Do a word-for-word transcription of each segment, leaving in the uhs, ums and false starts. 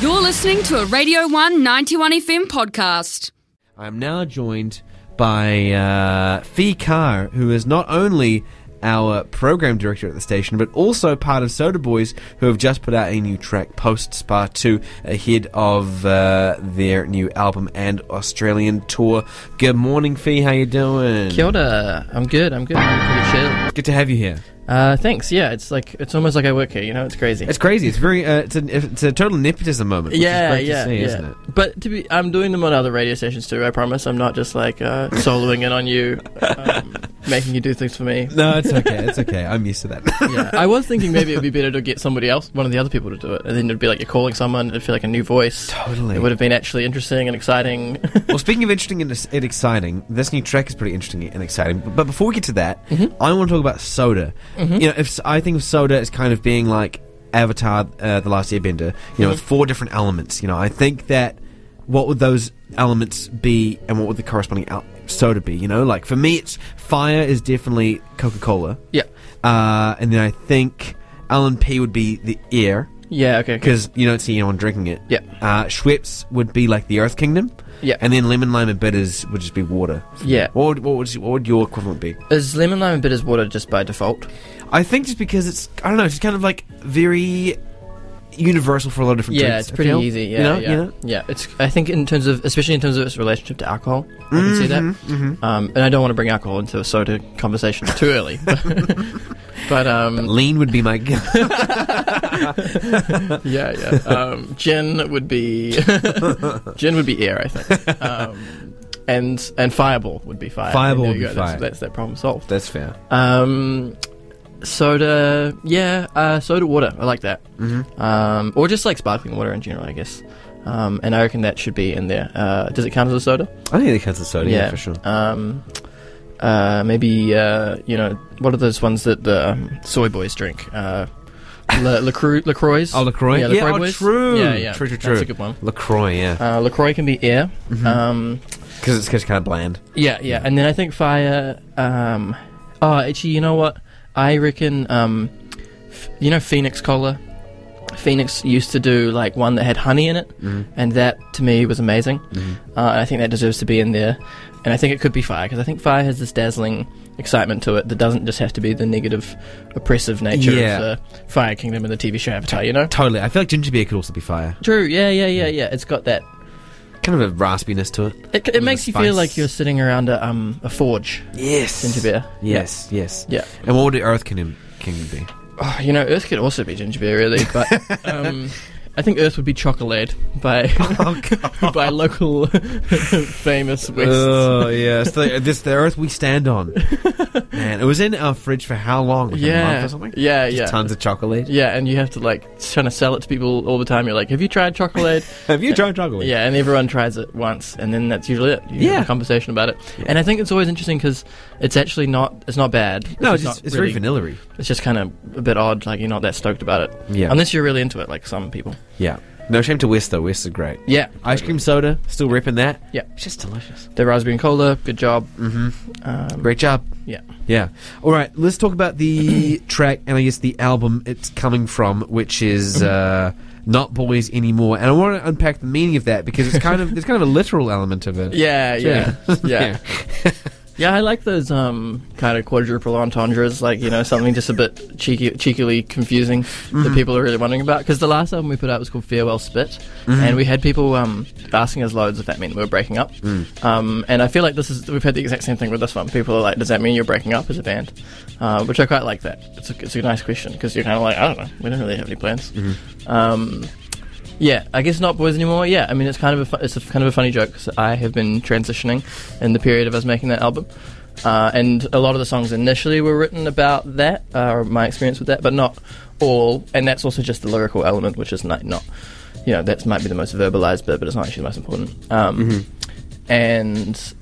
You're listening to a Radio one ninety-one F M podcast. I'm now joined by uh, Fee Carr, who is not only our program director at the station, but also part of Soda Boys, who have just put out a new track, Post Spa two, ahead of uh, their new album and Australian tour. Good morning, Fee. How you doing? Kia ora. I'm good. I'm good. I'm pretty chill. Good to have you here. Uh, thanks. Yeah, it's like it's almost like I work here. You know, it's crazy. It's crazy. It's very. Uh, it's, a, it's a total nepotism moment. Which yeah, is great yeah, to see, yeah. Isn't it? But to be, I'm doing them on other radio stations too. I promise. I'm not just like uh, soloing in on you, um, making you do things for me. No, it's okay. It's okay. I'm used to that. Yeah, I was thinking maybe it would be better to get somebody else, one of the other people, to do it, and then it'd be like you're calling someone. It'd feel like a new voice. Totally. It would have been actually interesting and exciting. Well, speaking of interesting and, and exciting, this new track is pretty interesting and exciting. But, but before we get to that, Mm-hmm. I want to talk about Soda. Mm-hmm. You know, if I think of Soda as kind of being like Avatar, uh, The Last Airbender, you know, Mm-hmm. with four different elements. You know, I think that what would those elements be, and what would the corresponding al- soda be? You know, like for me, it's fire is definitely Coca-Cola. Yeah. Uh, and then I think L and P would be the air. Yeah. Okay. okay. Because you don't see anyone drinking it. Yeah. Uh, Schweppes would be like the Earth Kingdom. Yeah. And then lemon, lime, and bitters would just be water. Yeah. What would, what would, what would your equivalent be? Is lemon, lime, and bitters water just by default? I think just because it's, I don't know, it's kind of like very universal for a lot of different Yeah, drinks. it's I pretty feel. easy. Yeah, you know, yeah, you know? yeah. It's. I think in terms of, especially in terms of its relationship to alcohol, I can see that. Mm-hmm. Um, and I don't want to bring alcohol into a soda conversation too early. But, but um, Lean would be my. yeah, yeah. Um, gin would be gin would be air, I think. Um, and and fireball would be fire. Fireball And there would you be go. fire. That's, that's that problem solved. That's fair. Um, soda, yeah, uh, soda water. I like that. Mm-hmm. Um, or just like sparkling water in general, I guess. Um, and I reckon that should be in there. Uh, does it count as a soda? I think it counts as soda, yeah, for sure. Um, uh, maybe uh, you know, what are those ones that the um, soy boys drink? Uh, La, LaCroix, LaCroix. Oh, LaCroix? Yeah, Yeah, LaCroix oh, boys. true. Yeah, yeah. True, true, true. That's a good one. LaCroix, yeah. Uh, LaCroix can be air. Mhm. Um, Because it's, 'cause it's kind of bland. yeah, yeah. And then I think fire. Um, oh, actually, you know what? I reckon. Um, f- you know, Phoenix Cola. Phoenix used to do like one that had honey in it, Mm-hmm. and that to me was amazing. Mm-hmm. Uh, I think that deserves to be in there, and I think it could be fire because I think fire has this dazzling excitement to it that doesn't just have to be the negative, oppressive nature Yeah. of the Fire Kingdom and the T V show Avatar. You know? Totally. I feel like ginger beer could also be fire. True. Yeah, yeah, yeah, yeah. It's got that. Kind of a raspiness to it. It, With it makes the you feel spice. like you're sitting around a um a forge. Yes. Ginger beer. Yes, yes. Yeah. And what would the Earth Kingdom, Kingdom be? Oh, you know, Earth could also be ginger beer, really, but um, I think Earth would be chocolate by Oh, by local famous West. Oh, yeah. It's the, this the Earth we stand on. Man, it was in our fridge for how long? Like a month yeah, or something? yeah, Just yeah. tons of chocolate. Yeah, and you have to like trying to sell it to people all the time. You're like, "Have you tried chocolate?" Have you tried chocolate? Yeah, and everyone tries it once, and then that's usually it. You Yeah. have a conversation about it, and I think it's always interesting because it's actually not. It's not bad. No, it's, just just, not it's really, very vanilla-y. It's just kind of a bit odd. Like you're not that stoked about it, Yeah. unless you're really into it, like some people. Yeah. No shame to West, though. West is great. Yeah, Ice cream soda, still ripping that. Yeah. It's just delicious. the raspberry and cola, good job. Mm-hmm. Um, Great job. Yeah. Yeah. All right, let's talk about the track and I guess the album it's coming from, which is uh, Not Boys Anymore. And I want to unpack the meaning of that because it's kind of there's kind of a literal element of it. Yeah, yeah, Yeah. yeah. Yeah, I like those um, kind of quadruple entendres, like, you know, something just a bit cheeky, cheekily confusing that people are really wondering about. Because the last album we put out was called Farewell Spit, and we had people um, asking us loads if that meant we were breaking up. Um, and I feel like this is we've had the exact same thing with this one. People are like, does that mean you're breaking up as a band? Uh, which I quite like that. It's a, it's a nice question, because you're kind of like, I don't know, we don't really have any plans. Um, Yeah, I guess Not Boys Anymore. Yeah, I mean, it's kind of a fu- it's a kind of a funny joke because I have been transitioning in the period of us making that album, uh, and a lot of the songs initially were written about that, uh, or my experience with that, but not all. And that's also just the lyrical element, which is not, not you know, that might be the most verbalized bit, but it's not actually the most important. Um, Mm-hmm. And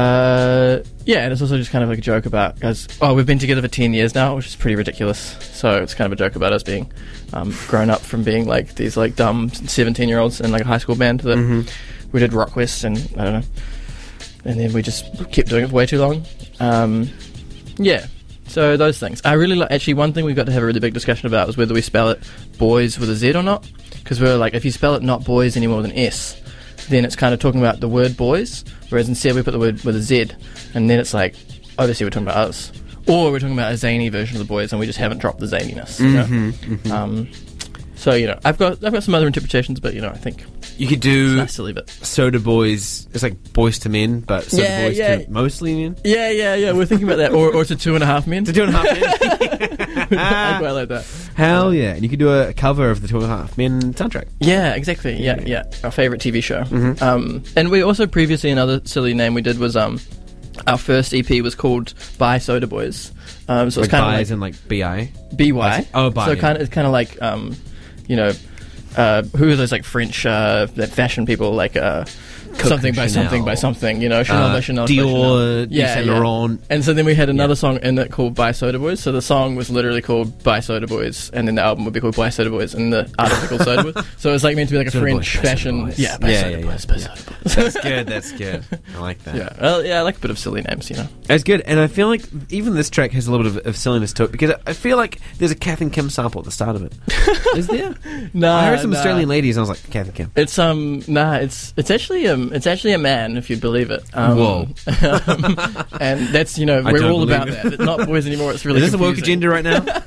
uh, yeah, and it's also just kind of like a joke about, guys, oh, we've been together for ten years now, which is pretty ridiculous. So it's kind of a joke about us being um, grown up from being like these like dumb seventeen year olds in like a high school band that Mm-hmm. we did Rock West and I don't know, and then we just kept doing it for way too long. Um, yeah, so those things. I really like, actually one thing we've got to have a really big discussion about is whether we spell it boys with a Z or not. because we were like, if you spell it not boys any more than S, then it's kind of talking about the word boys, whereas instead we put the word with a Z, and then it's like, obviously we're talking about us. Or we're talking about a zany version of the boys, and we just haven't dropped the zaniness. You know? Mm-hmm, mm-hmm. Um, so you know, I've got I've got some other interpretations, but you know, I think you could do it's nice to leave it. Soda Boys. It's like Boys to Men, but Soda Yeah, Boys yeah. to mostly men. Yeah, yeah, yeah. We're thinking about that, or or to Two and a Half Men. To Two and a Half Men. I quite like that. Hell yeah! And you could do a cover of the Two and a Half Men soundtrack. Yeah, exactly. Yeah, yeah. Our favorite T V show. Mm-hmm. Um, and we also previously another silly name we did was um, our first E P was called By Soda Boys. Um, so Like it's kind of bi like as in like B I. B Y. Oh, bi, So yeah. kind of it's kind of like um, you know, uh, who are those like French uh, that fashion people like uh, something by Chanel. something by something, you know, Chanel Uh, by Chanel. by Dior, Chanel. Yves Saint Laurent. And so then we had another Yeah. song in it called By Soda Boys. So the song was literally called By Soda Boys, and then the album would be called By Soda Boys, and the artist was called Soda Boys. So it was like meant to be like a Soda French Boys, By Soda fashion. Boys. Yeah, By Yeah, Soda yeah, Boys, yeah. By Soda Boys. That's good. That's good. I like that. Yeah, well, yeah, I like a bit of silly names, you know. It's good, and I feel like even this track has a little bit of, of silliness to it because I feel like there's a Kath and Kim sample at the start of it. Is there? Nah, I heard some nah. Australian ladies, and I was like, Kath and Kim. It's um nah it's it's actually um it's actually a man, if you believe it. Um, Whoa. um, and that's you know I we're don't all about believe that. It's not boys anymore. It's really Is this a woke confusing. agenda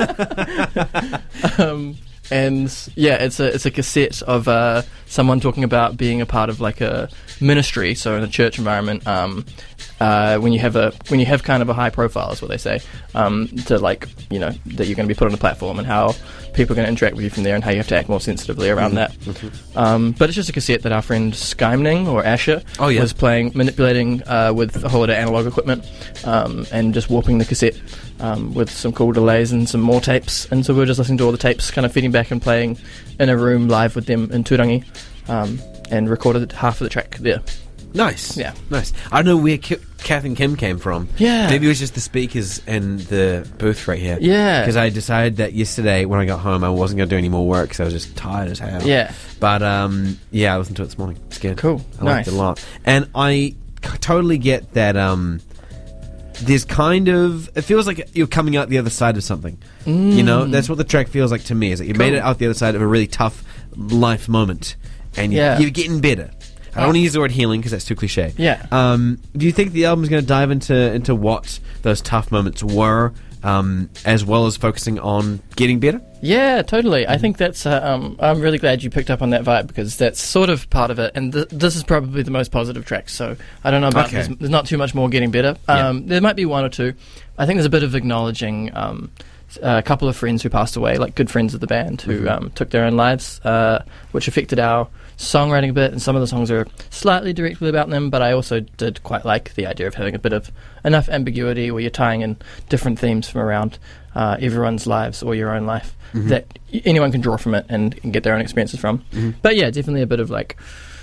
right now? um, and yeah, it's a it's a cassette of uh, someone talking about being a part of like a ministry, so in a church environment. Um, uh, when you have a when you have kind of a high profile, is what they say, um, to like you know that you're going to be put on a platform and how people are going to interact with you from there and how you have to act more sensitively around that. Mm-hmm. Um, but it's just a cassette that our friend Skymning or Asher Oh, yeah. was playing, manipulating uh, with a whole lot of analog equipment um, and just warping the cassette um, with some cool delays and some more tapes. And so we were just listening to all the tapes, kind of feeding back and playing in a room live with them in Turangi, um, and recorded half of the track there. Nice. Yeah. Nice. I don't know where Ki- Kath and Kim came from. Yeah. Maybe it was just the speakers and the booth right here. Yeah. Because I decided that yesterday when I got home I wasn't going to do any more work because I was just tired as hell. Yeah. But, um, yeah, I listened to it this morning. It's good. Cool. I liked Nice. it a lot. And I c- totally get that, um... there's kind of... It feels like you're coming out the other side of something. Mm. You know? That's what the track feels like to me, is that you made Cool. it out the other side of a really tough life moment. And you, Yeah. you're getting better. I don't Oh. want to use the word healing because that's too cliche. Yeah. Um, do you think the album's going to dive into into what those tough moments were, um, as well as focusing on getting better? Yeah, totally. I think that's. Uh, um, I'm really glad you picked up on that vibe because that's sort of part of it, and th- this is probably the most positive track. So I don't know about. Okay. There's, there's not too much more getting better. Yeah. Um, There might be one or two. I think there's a bit of acknowledging um, a couple of friends who passed away, like good friends of the band who Mm-hmm. um, took their own lives, uh, which affected our songwriting a bit. And some of the songs are slightly directly about them, but I also did quite like the idea of having a bit of enough ambiguity where you're tying in different themes from around uh, everyone's lives or your own life Mm-hmm. that y- anyone can draw from it and, and get their own experiences from. Mm-hmm. But yeah, definitely a bit of like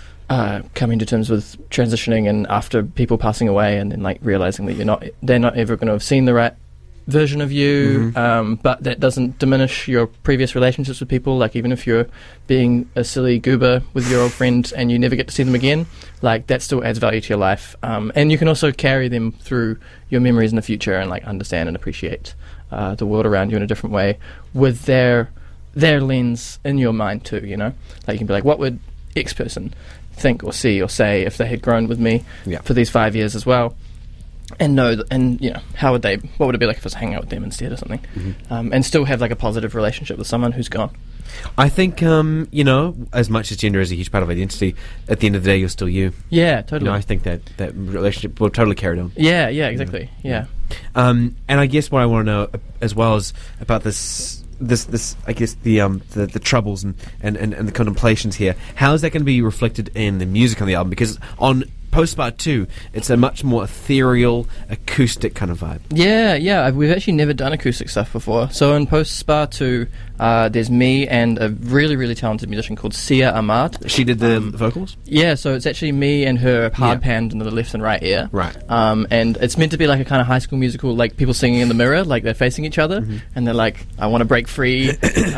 uh, coming to terms with transitioning and after people passing away, and then like realizing that you're not, they're not ever going to have seen the right version of you. Mhm. Um, but that doesn't diminish your previous relationships with people. Like even if you're being a silly goober with your old friend and you never get to see them again, like that still adds value to your life. Um, and you can also carry them through your memories in the future and like understand and appreciate uh, the world around you in a different way with their their lens in your mind too. You know, like you can be like, what would X person think or see or say if they had grown with me Yeah. for these five years as well? And know, th- and you know, how would they? What would it be like if I was hanging out with them instead or something? Mm-hmm. Um, and still have like a positive relationship with someone who's gone. I think, um, you know, as much as gender is a huge part of identity, at the end of the day, you're still you. Yeah, You totally. know, I think that that relationship will totally carry on. yeah, yeah, exactly. Yeah. Um, and I guess what I want to know uh, as well as about this, this, this, I guess the um, the, the troubles and, and, and, and the contemplations here. How is that going to be reflected in the music on the album? Because on Post-Spa two, it's a much more ethereal, acoustic kind of vibe. Yeah, yeah. I've- We've actually never done acoustic stuff before. So in Post Spa two, uh, there's me and a really, really talented musician called Sia Ahmad. She did the Um, vocals? Yeah, so it's actually me and her hard Yeah. panned into the left and right ear. Right. Um, and it's meant to be like a kind of High School Musical, like people singing in the mirror, like they're facing each other, Mm-hmm. and they're like, "I want to break free."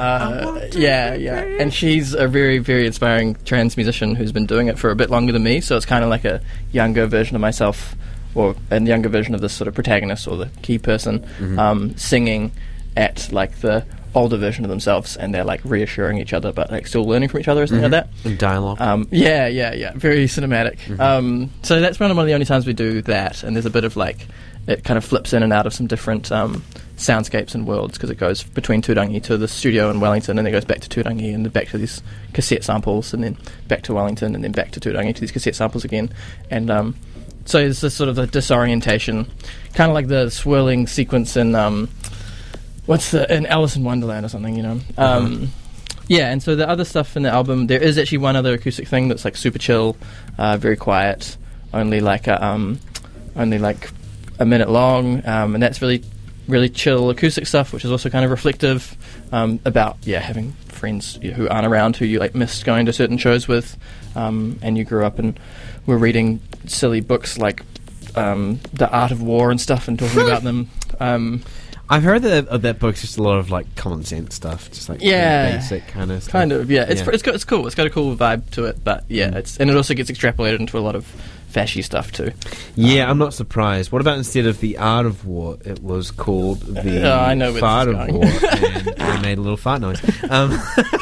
uh, yeah, yeah. And she's a very, very inspiring trans musician who's been doing it for a bit longer than me. So it's kind of like a younger version of myself, or a younger version of this sort of protagonist or the key person, Mm-hmm. um, singing at like the older version of themselves, and they're like reassuring each other, but like still learning from each other or something Mm-hmm. like that. And dialogue. Um, yeah, yeah, yeah. Very cinematic. Mm-hmm. Um, so that's one of the only times we do that, and there's a bit of like it kind of flips in and out of some different um, soundscapes and worlds because it goes between Turangi to the studio in Wellington, and then it goes back to Turangi and then back to these cassette samples, and then back to Wellington, and then back to Turangi to these cassette samples again, and um, so it's this sort of a disorientation, kind of like the swirling sequence in um, what's the in Alice in Wonderland or something, you know. Um, Uh-huh. Yeah, and so the other stuff in the album, there is actually one other acoustic thing that's like super chill, uh, very quiet, only like a, um, only like a minute long, um, and that's really, really chill acoustic stuff, which is also kind of reflective um, about yeah having friends who aren't around who you like missed going to certain shows with, um, and you grew up and were reading silly books like um, The Art of War and stuff and talking about them. Um, I've heard that of that book's just a lot of like common sense stuff, just like Yeah. basic kind of stuff. Kind of, yeah. It's Yeah. it's, got, it's cool. It's got a cool vibe to it, but yeah, Mm. it's and it also gets extrapolated into a lot of fashy stuff too. Yeah, Um, I'm not surprised. What about instead of The Art of War, it was called The Uh, I know where Fart this of is going. War, and they made a little fart noise. Um,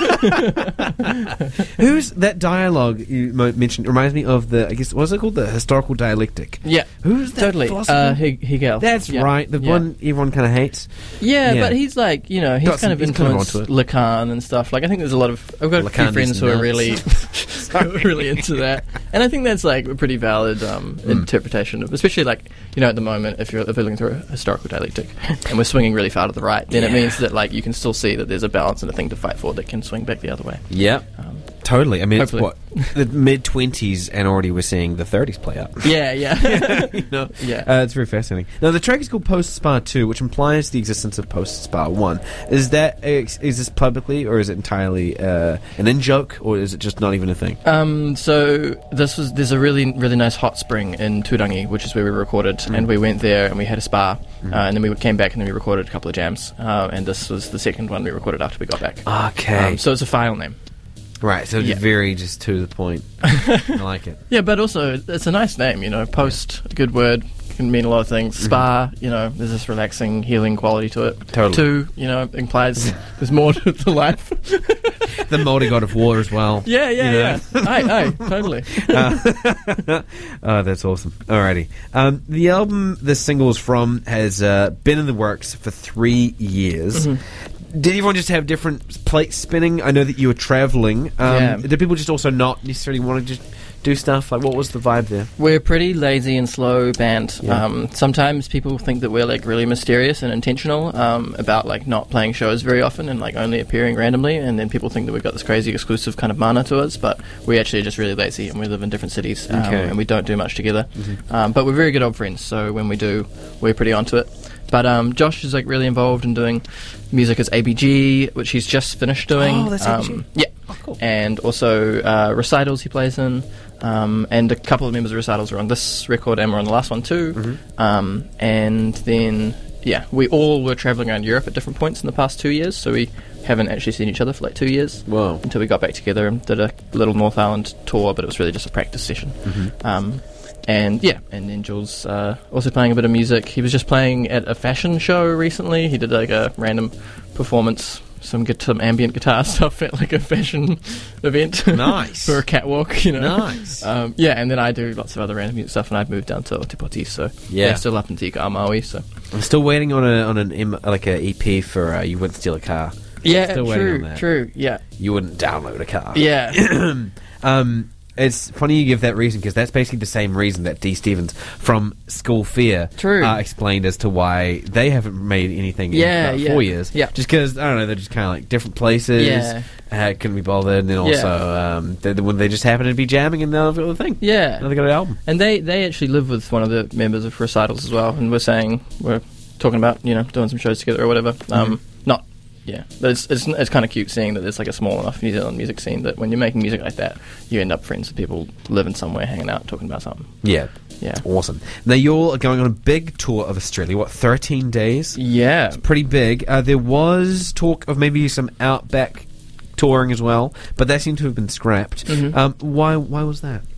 who's that dialogue you mo- mentioned? Reminds me of the, I guess, what's it called? The historical dialectic. Yeah, Who's that totally. philosopher? Uh, Heg- Hegel. That's Yeah. right, the Yeah. one everyone kind of hates. Yeah, Yeah. but he's like, you know, he's Got kind some- of he's kind of influenced onto Lacan and stuff. Like, I think there's a lot of I've got a Lacan few friends is who are nuts. really, who are really into that, and I think that's like a pretty valid um, Mm. interpretation of, especially like you know, at the moment, if you're if we're looking through a historical dialectic and we're swinging really far to the right, then it Yeah. means that like you can still see that there's a balance and a thing to fight for that can swing back the other way. Yep. Um, Totally. I mean, it's Hopefully. what? The mid twenties, and already we're seeing the thirties play out. yeah, yeah, you know? yeah. Uh, it's very fascinating. Now, the track is called Post Spa two, which implies the existence of Post Spa one. Is that is this publicly, or is it entirely uh, an in-joke, or is it just not even a thing? Um, so this was there's a really really nice hot spring in Turangi, which is where we recorded, Mm. and we went there and we had a spa, Mm-hmm. uh, and then we came back and then we recorded a couple of jams, uh, and this was the second one we recorded after we got back. Okay. Um, so it's a file name. right, so yeah. it's very just to the point. I like it. Yeah, but also it's a nice name, you know. Post, a good word, can mean a lot of things. Spa, you know, there's this relaxing, healing quality to it. Mm-hmm. Totally. Two, you know, implies there's more to, to life. The Moldy God of War as well. yeah, yeah, You know? yeah. Aye, aye, totally. Uh, oh, that's awesome. Alrighty. Um, the album this single is from has uh, been in the works for three years. Mm-hmm. Did everyone just have different plates spinning? I know that you were travelling. Um, Yeah. Did people just also not necessarily want to just do stuff? Like, what was the vibe there? We're a pretty lazy and slow band. Yeah. Um, sometimes people think that we're like really mysterious and intentional um, about like not playing shows very often and like only appearing randomly, and then people think that we've got this crazy exclusive kind of mana to us, but we actually are just really lazy and we live in different cities um, Okay. and we don't do much together. Um, but we're very good old friends, so when we do, we're pretty onto it. But um, Josh is like really involved in doing music as A B G, which he's just finished doing. Oh, that's A B G? um, Yeah. Oh, cool. And also uh, recitals he plays in. Um, and a couple of members of recitals are on this record and we're on the last one too. Mm-hmm. Um, and then, yeah, we all were travelling around Europe at different points in the past two years, so we haven't actually seen each other for like two years. Whoa. Until we got back together and did a little North Island tour, but it was really just a practice session. Mm-hmm. Um, and yeah, and then Jules uh, also playing a bit of music. He was just playing at a fashion show recently. He did like a random performance, some gu- some ambient guitar stuff at like a fashion event. Nice. For a catwalk, you know. Nice. Um, yeah, and then I do lots of other random music stuff, and I've moved down to Otipoti, so Yeah. yeah, still up in Tika Amaui, so I'm still waiting on a on an M, like a E P for uh, You Wouldn't Steal a Car. yeah, Still waiting true, on that. true, yeah, You wouldn't download a car. yeah, Um, it's funny you give that reason because that's basically the same reason that Dee Stevens from School Fear True. Uh, explained as to why they haven't made anything Yeah, in about yeah, four years. yeah. Just because, I don't know, they're just kind of like different places. Yeah. Uh, couldn't be bothered. And then also, um, they, when they just happen to be jamming and they'll have a thing. yeah. Now they got an album. And they they actually live with one of the members of Recitals as well, and we're saying we're talking about you know doing some shows together or whatever. Um, not yeah, but it's it's it's kind of cute seeing that there's like a small enough New Zealand music scene that when you're making music like that, you end up friends with people living somewhere, hanging out, talking about something. Yeah. Yeah, Awesome. Now you're going on a big tour of Australia. What, thirteen days? yeah. Pretty big. Uh, there was talk of maybe some Outback touring as well, but that seemed to have been scrapped. Mhm. Um, why? Why was that?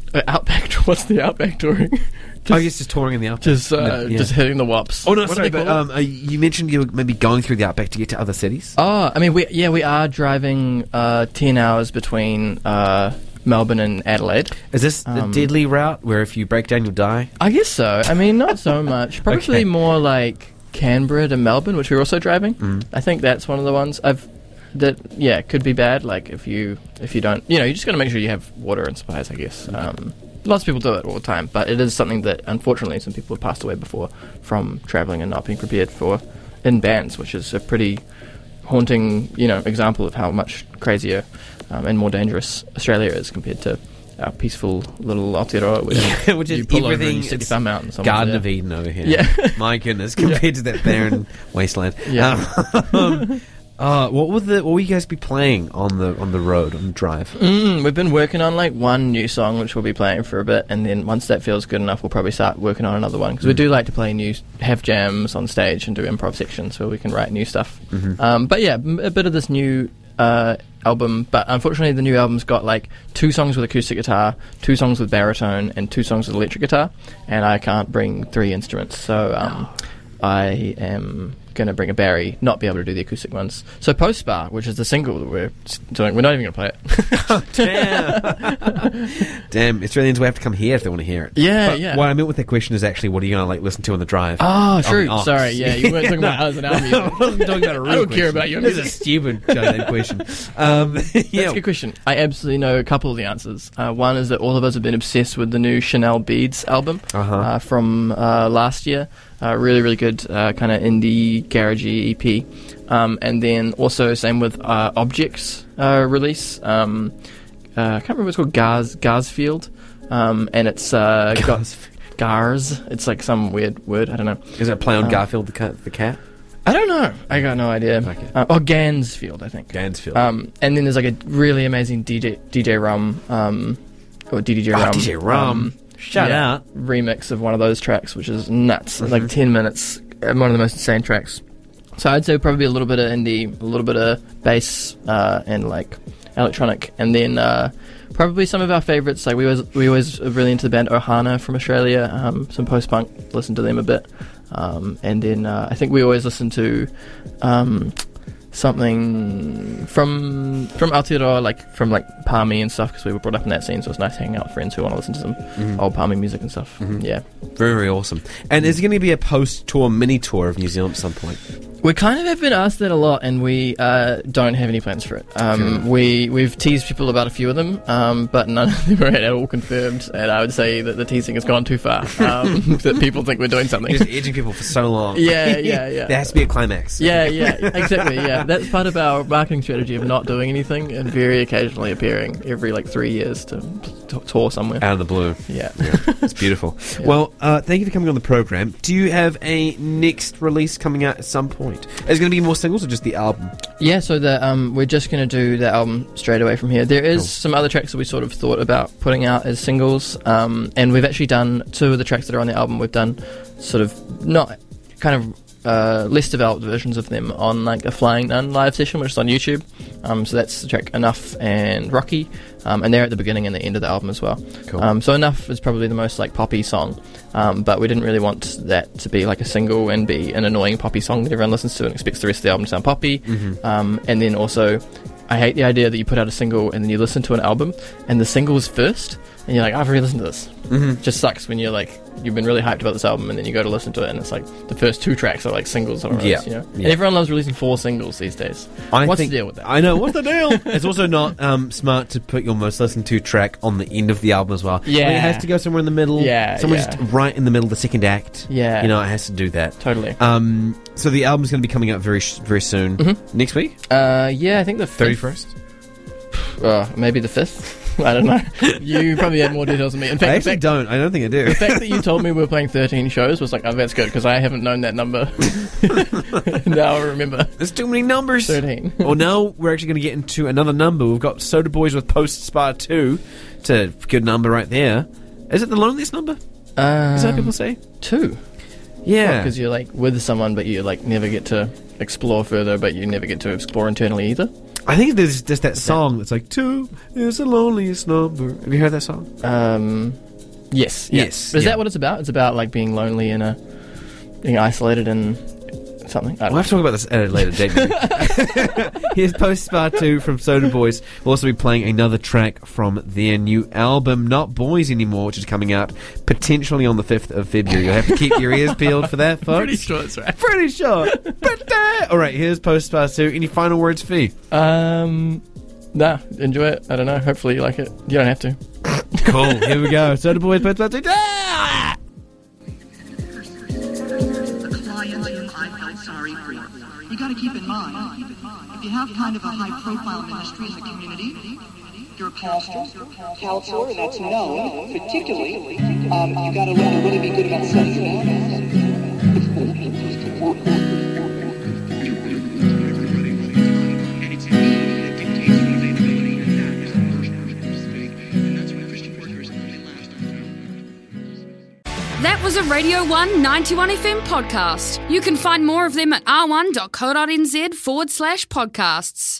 Uh, Outback. What's the Outback touring? Oh, yes, just touring in the Outback. Just, uh, No, yeah. just hitting the wops. Oh no, What do sorry, they but call it? um, uh, you mentioned you were maybe going through the Outback to get to other cities. Oh, I mean, we yeah, we are driving uh, ten hours between uh, Melbourne and Adelaide. Is this the Um, deadly route where if you break down you'll die? I guess so. I mean, not so much. Probably Okay. more like Canberra to Melbourne, which we're also driving. Mm. I think that's one of the ones I've that yeah could be bad. Like if you if you don't, you know, you just got to make sure you have water and supplies. I guess. Um, Lots of people do it all the time, but it is something that unfortunately some people have passed away before from travelling and not being prepared for in bands, which is a pretty haunting, you know, example of how much crazier um, and more dangerous Australia is compared to our peaceful little Aotearoa, which, Which is you pull over everything- and you stick your it's thumb out and someone's Garden there. of Eden over here. Yeah. My goodness, compared to that barren wasteland. Yeah. Um, uh, what would the what will you guys be playing on the on the road on the drive? Mm, we've been working on like one new song which we'll be playing for a bit, and then once that feels good enough we'll probably start working on another one, because we do like to play new, have jams on stage and do improv sections where we can write new stuff. Mhm. Um, but yeah, m- a bit of this new uh, album, but unfortunately the new album's got like two songs with acoustic guitar, two songs with baritone, and two songs with electric guitar, and I can't bring three instruments, so um, I am going to bring a Barry, not be able to do the acoustic ones. So Post Bar, which is the single that we're s- doing, we're not even going to play it. Damn, damn! Australians will have to come here if they want to hear it. Yeah, But yeah. What I meant with that question is actually, what are you going to like listen to on the drive? Oh, true. the arts. Sorry, yeah, you weren't talking about us and our music. I wasn't talking about a real I don't care question. about your This is a music. stupid goddamn question. Um, That's yeah, a good question. I absolutely know a couple of the answers. Uh, one is that all of us have been obsessed with the new Chanel Beads album Uh-huh. uh, from uh, last year. Uh, really, really good uh, kind of indie, garagey E P. Um, and then also same with uh, Objects uh, release. Um, uh, I can't remember what it's called. Gars Garsfield. Um, and it's uh, got Gars. It's like some weird word. I don't know. is that play on Uh, Garfield the cat? The cat? I don't know. I got no idea. Okay. Uh, oh, Gansfield, I think. Gansfield. Um, and then there's like a really amazing D J D J Rum, um, or D J Oh, Rum, D J Rum. um, Shout yeah, out. remix of one of those tracks, which is nuts. Mhm. Like ten minutes, and one of the most insane tracks. So I'd say probably a little bit of indie, a little bit of bass, uh, and like electronic, and then uh, probably some of our favorites. Like we always we always are really into the band Ohana from Australia. Um, some post punk, listen to them a bit, um, and then uh, I think we always listen to. Um, something from from Aotearoa, like from like Palmy and stuff, because we were brought up in that scene, so it's nice hanging out with friends who want to listen to some Mhm. old Palmy music and stuff. Mhm. Yeah, Very, very awesome. And is there going to be a post-tour mini tour of New Zealand at some point? we kind of have been asked that a lot, and we uh, don't have any plans for it. Fair Um, enough. we we've teased people about a few of them, um, but none of them are at all confirmed. And I would say that the teasing has gone too far. Um, that people think we're doing something. Just edging people for so long. Yeah, yeah, yeah. There has to be a climax. Yeah, yeah, exactly. Yeah, that's part of our marketing strategy of not doing anything and very occasionally appearing every like three years to, to tour somewhere. Out of the blue. Yeah. Yeah, it's beautiful. Yeah. Well, uh, thank you for coming on the program. Do you have a next release coming out at some point? Is it going to be more singles or just the album? Yeah, so the um, we're just going to do the album straight away from here. There is Cool. some other tracks that we sort of thought about putting out as singles, um, and we've actually done two of the tracks that are on the album. We've done sort of not kind of uh, less developed versions of them on like a Flying Nun live session, which is on YouTube. Um, so that's the track Enough and Rocky, um, and they're at the beginning and the end of the album as well. Cool. Um, so Enough is probably the most like poppy song, um, but we didn't really want that to be like a single and be an annoying poppy song that everyone listens to and expects the rest of the album to sound poppy. Mhm. Um, and then also, I hate the idea that you put out a single and then you listen to an album and the single's first, and you're like, I've already listened to this. Mhm. It just sucks when you're like, you've been really hyped about this album and then you go to listen to it and it's like the first two tracks are like singles on a Yeah, release, you know? yeah. And everyone loves releasing four singles these days. I What's think, the deal with that? I know, what's the deal? It's also not um, smart to put your most listened to track on the end of the album as well. Yeah. Like, it has to go somewhere in the middle. Yeah, Somewhere yeah. just right in the middle of the second act. Yeah. You know, it has to do that. Totally. Um, so the album's going to be coming out very, sh- very soon. Mhm. Next week, Uh, yeah, I think the fifth, thirty-first. uh, maybe the fifth. I don't know. You probably have more details than me. In fact, I the actually fact, don't. I don't think I do. the fact that you told me we were playing thirteen shows was like, oh, that's good, because I haven't known that number. Now I remember. There's too many numbers. thirteen. Well, now we're actually going to get into another number. We've got Soda Boys with Post Spa two. It's a good number right there. Is it the loneliest number? Um, Is that what people say? Two. Yeah. Because you're like with someone, but you like never get to explore further, but you never get to explore internally either. I think there's just that song that's like, two is the loneliest number. Have you heard that song? Um, yes. Yeah. Yes. Is yeah. that what it's about? It's about like being lonely and uh, being isolated and something? I don't We'll have to talk about this at a later date. Here's Postspar two from Soda Boys. We'll also be playing another track from their new album, Not Boys Anymore, which is coming out potentially on the fifth of February. You'll have to keep your ears peeled for that, folks. Pretty sure that's right. Pretty sure. But, uh, all right, here's Postspar two. Any final words, Fee? Um, nah, enjoy it. I don't know. Hopefully you like it. You don't have to. Cool. Here we go. Soda Boys, Postspar two. Ah! Sorry for you. You got to keep in mind, if you have kind of a high-profile ministry in the community, you're a pastor, counselor, and that's known, particularly, um, you got to learn to really be good about setting boundaries. That was a Radio one ninety-one F M podcast. You can find more of them at r one dot co dot n z forward slash podcasts.